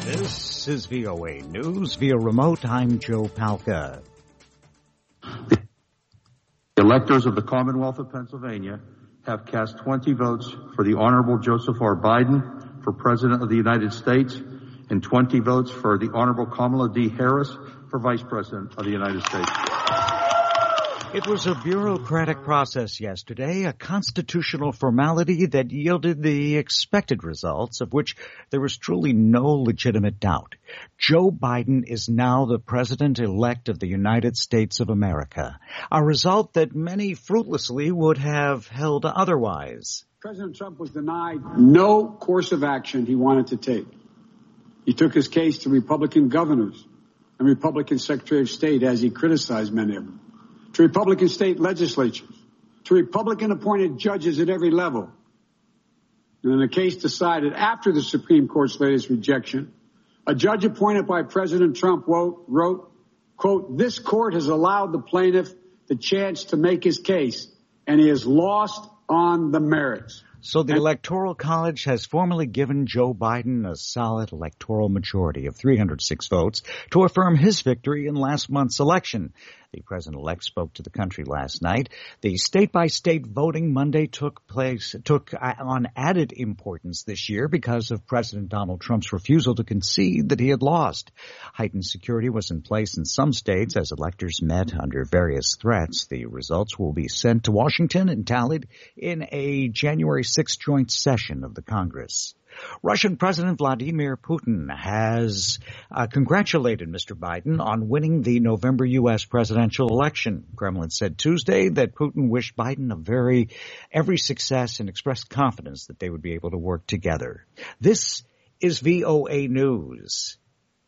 This is VOA News. Via remote, I'm Joe Palca. The electors of the Commonwealth of Pennsylvania have cast 20 votes for the Honorable Joseph R. Biden for President of the United States and 20 votes for the Honorable Kamala D. Harris for Vice President of the United States. It was a bureaucratic process yesterday, a constitutional formality that yielded the expected results, of which there was truly no legitimate doubt. Joe Biden is now the president-elect of the United States of America, a result that many fruitlessly would have held otherwise. President Trump was denied no course of action he wanted to take. He took his case to Republican governors and Republican Secretary of State, as he criticized many of them, to Republican state legislatures, to Republican-appointed judges at every level. And in a case decided after the Supreme Court's latest rejection, a judge appointed by President Trump wrote, quote, "This court has allowed the plaintiff the chance to make his case, and he has lost on the merits." So the Electoral College has formally given Joe Biden a solid electoral majority of 306 votes to affirm his victory in last month's election. The president-elect spoke to the country last night. The state-by-state voting Monday took on added importance this year because of President Donald Trump's refusal to concede that he had lost. Heightened security was in place in some states as electors met under various threats. The results will be sent to Washington and tallied in a January 6th joint session of the Congress. Russian President Vladimir Putin has congratulated Mr. Biden on winning the November U.S. presidential election. Kremlin said Tuesday that Putin wished Biden every success and expressed confidence that they would be able to work together. This is VOA News.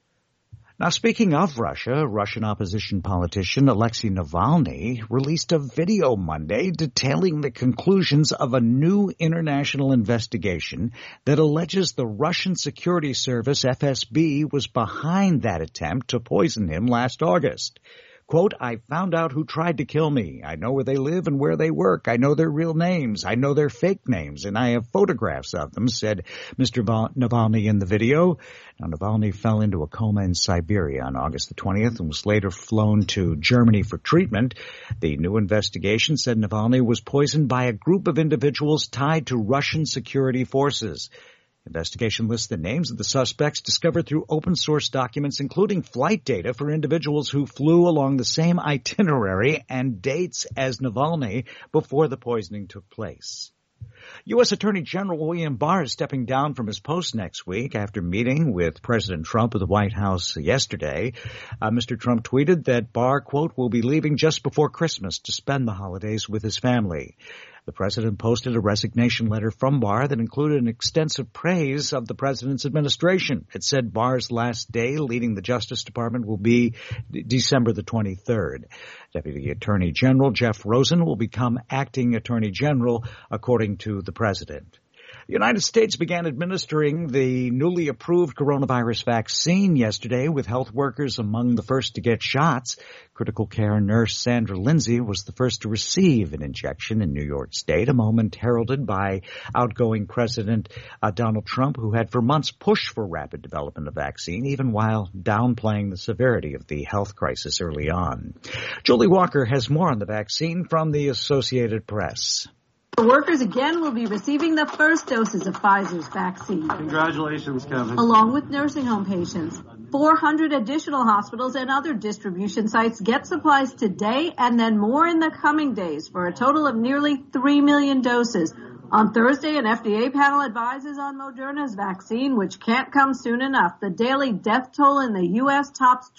Now, speaking of Russia, Russian opposition politician Alexei Navalny released a video Monday detailing the conclusions of a new international investigation that alleges the Russian security service FSB was behind that attempt to poison him last August. Quote, "I found out who tried to kill me. I know where they live and where they work. I know their real names. I know their fake names, and I have photographs of them," said Mr. Navalny in the video. Now, Navalny fell into a coma in Siberia on August the 20th and was later flown to Germany for treatment. The new investigation said Navalny was poisoned by a group of individuals tied to Russian security forces. Investigation lists the names of the suspects discovered through open-source documents, including flight data for individuals who flew along the same itinerary and dates as Navalny before the poisoning took place. U.S. Attorney General William Barr is stepping down from his post next week after meeting with President Trump at the White House yesterday. Mr. Trump tweeted that Barr, quote, "will be leaving just before Christmas to spend the holidays with his family." The president posted a resignation letter from Barr that included an extensive praise of the president's administration. It said Barr's last day leading the Justice Department will be December the 23rd. Deputy Attorney General Jeff Rosen will become acting Attorney General, according to the president. The United States began administering the newly approved coronavirus vaccine yesterday, with health workers among the first to get shots. Critical care nurse Sandra Lindsay was the first to receive an injection in New York State, a moment heralded by outgoing President Donald Trump, who had for months pushed for rapid development of vaccine, even while downplaying the severity of the health crisis early on. Julie Walker has more on the vaccine from the Associated Press. Workers again will be receiving the first doses of Pfizer's vaccine. Congratulations, Kevin. Along with nursing home patients. 400 additional hospitals and other distribution sites get supplies today and then more in the coming days for a total of nearly 3 million doses. On Thursday, an FDA panel advises on Moderna's vaccine, which can't come soon enough. The daily death toll in the U.S. tops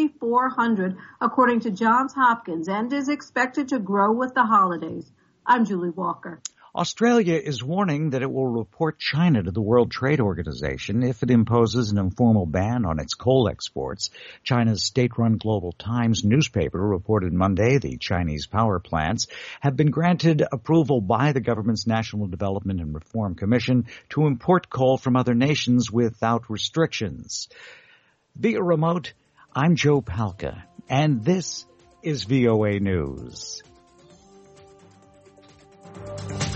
2,400, according to Johns Hopkins, and is expected to grow with the holidays. I'm Julie Walker. Australia is warning that it will report China to the World Trade Organization if it imposes an informal ban on its coal exports. China's state-run Global Times newspaper reported Monday the Chinese power plants have been granted approval by the government's National Development and Reform Commission to import coal from other nations without restrictions. Via remote, I'm Joe Palca, and this is VOA News.